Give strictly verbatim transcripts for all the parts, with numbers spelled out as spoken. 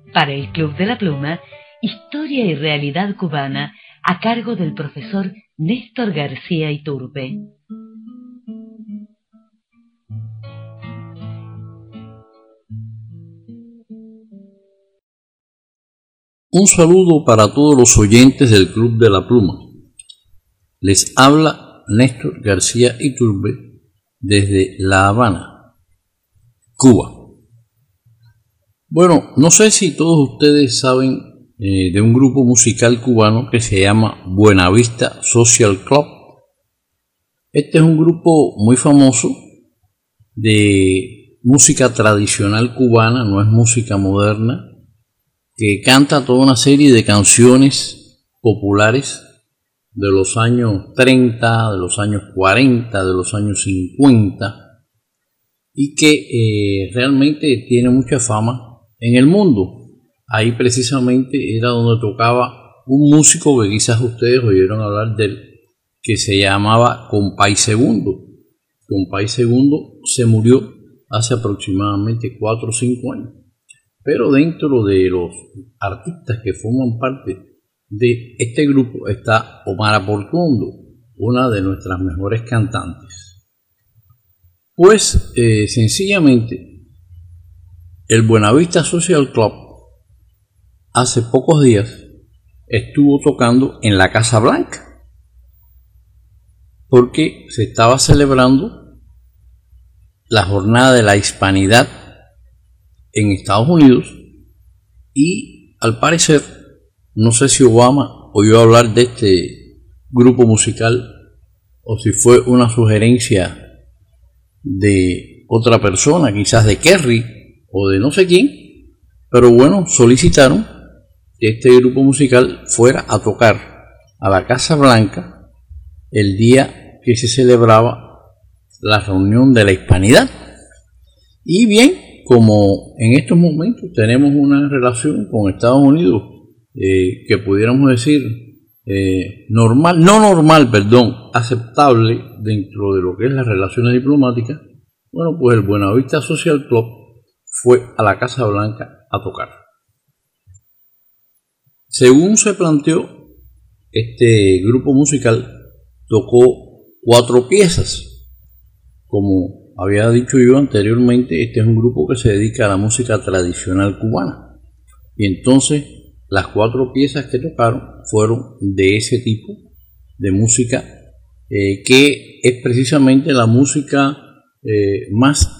Para el Club de la Pluma, Historia y Realidad Cubana, a cargo del profesor Néstor García Iturbe. Un saludo para todos los oyentes del Club de la Pluma. Les habla Néstor García Iturbe desde La Habana, Cuba. Bueno, no sé si todos ustedes saben eh, de un grupo musical cubano que se llama Buenavista Social Club. Este es un grupo muy famoso de música tradicional cubana, no es música moderna, que canta toda una serie de canciones populares de los años treinta, de los años cuarenta, de los años cincuenta, y que eh, realmente tiene mucha fama en el mundo. Ahí precisamente era donde tocaba un músico que quizás ustedes oyeron hablar de él, que se llamaba Compay Segundo. Compay Segundo se murió hace aproximadamente cuatro o cinco años. Pero dentro de los artistas que forman parte de este grupo está Omara Portuondo, una de nuestras mejores cantantes. Pues eh, sencillamente el Buenavista Social Club hace pocos días estuvo tocando en la Casa Blanca porque se estaba celebrando la jornada de la hispanidad en Estados Unidos y al parecer, no sé si Obama oyó hablar de este grupo musical o si fue una sugerencia de otra persona, quizás de Kerry o de no sé quién, pero bueno, solicitaron que este grupo musical fuera a tocar a la Casa Blanca el día que se celebraba la reunión de la hispanidad. Y bien, como en estos momentos tenemos una relación con Estados Unidos eh, que pudiéramos decir eh, normal, no normal, perdón, aceptable dentro de lo que es las relaciones diplomáticas, bueno, pues el Buenavista Social Club fue a la Casa Blanca a tocar. Según se planteó, este grupo musical tocó cuatro piezas. Como había dicho yo anteriormente, este es un grupo que se dedica a la música tradicional cubana. Y entonces las cuatro piezas que tocaron fueron de ese tipo de música, eh, que es precisamente la música eh, más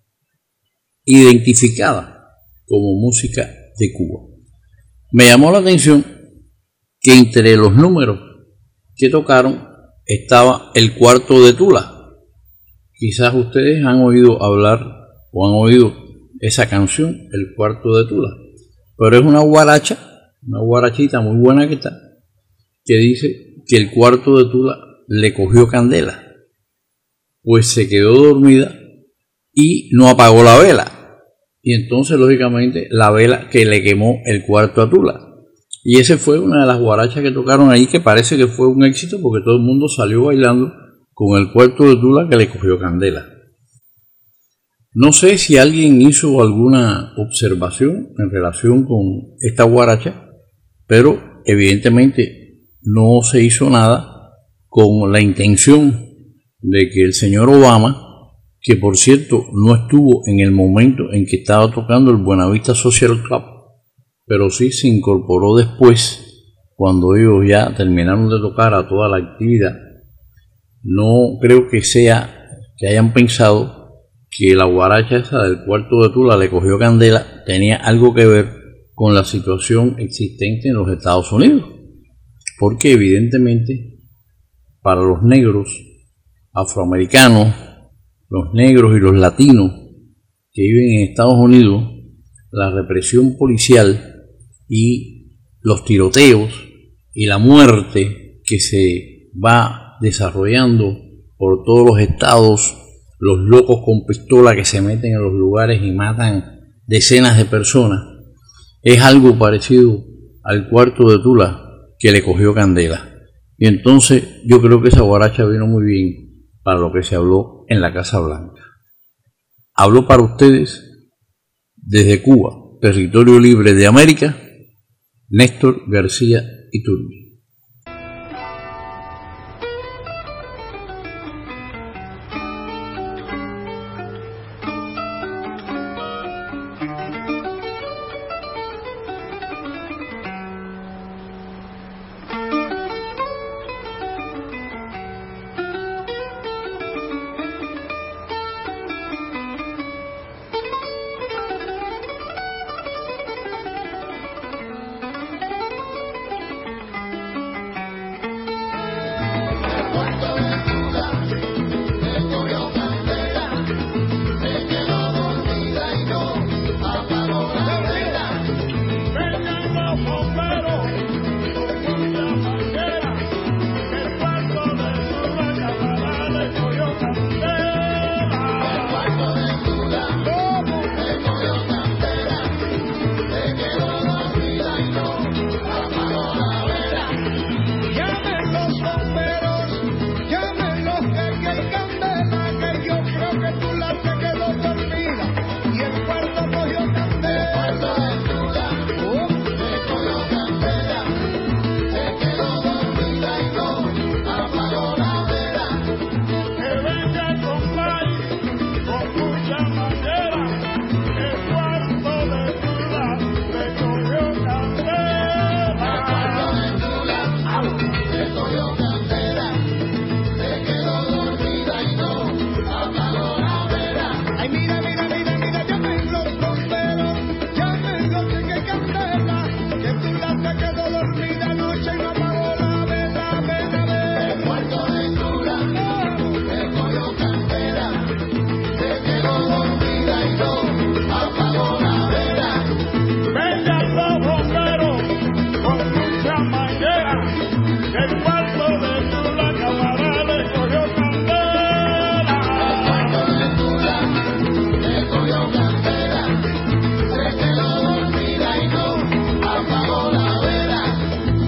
identificada como música de Cuba. Me llamó la atención que entre los números que tocaron estaba el cuarto de Tula. Quizás ustedes han oído hablar o han oído esa canción, el cuarto de Tula, pero es una guaracha, una guarachita muy buena que está, que dice que el cuarto de Tula le cogió candela, pues se quedó dormida y no apagó la vela. Y entonces, lógicamente, la vela que le quemó el cuarto a Tula. Y esa fue una de las guarachas que tocaron ahí, que parece que fue un éxito porque todo el mundo salió bailando con el cuarto de Tula que le cogió candela. No sé si alguien hizo alguna observación en relación con esta guaracha, pero evidentemente no se hizo nada con la intención de que el señor Obama, que por cierto no estuvo en el momento en que estaba tocando el Buenavista Social Club, pero sí se incorporó después, cuando ellos ya terminaron de tocar a toda la actividad. No creo que sea que hayan pensado que la guaracha esa del cuarto de Tula le cogió candela tenía algo que ver con la situación existente en los Estados Unidos, porque evidentemente para los negros afroamericanos, los negros y los latinos que viven en Estados Unidos, la represión policial y los tiroteos y la muerte que se va desarrollando por todos los estados, los locos con pistola que se meten en los lugares y matan decenas de personas, es algo parecido al cuarto de Tula que le cogió candela. Y entonces yo creo que esa guaracha vino muy bien para lo que se habló en la Casa Blanca. Hablo para ustedes desde Cuba, Territorio Libre de América, Néstor García Iturbe.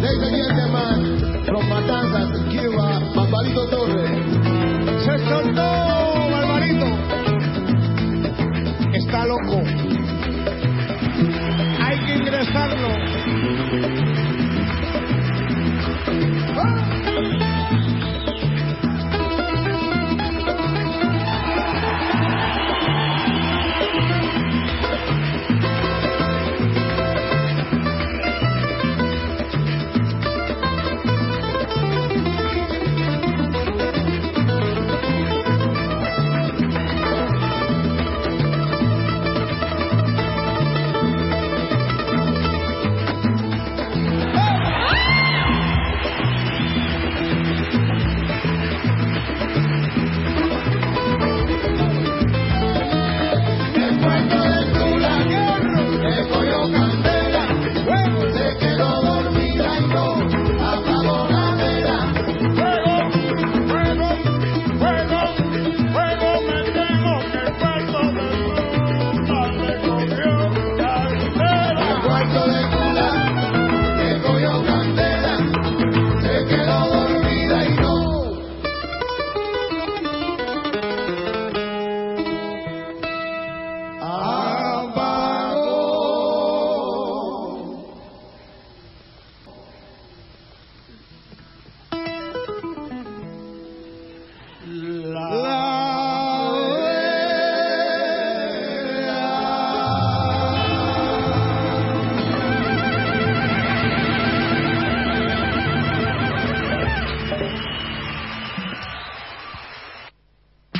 Torres, se soltó.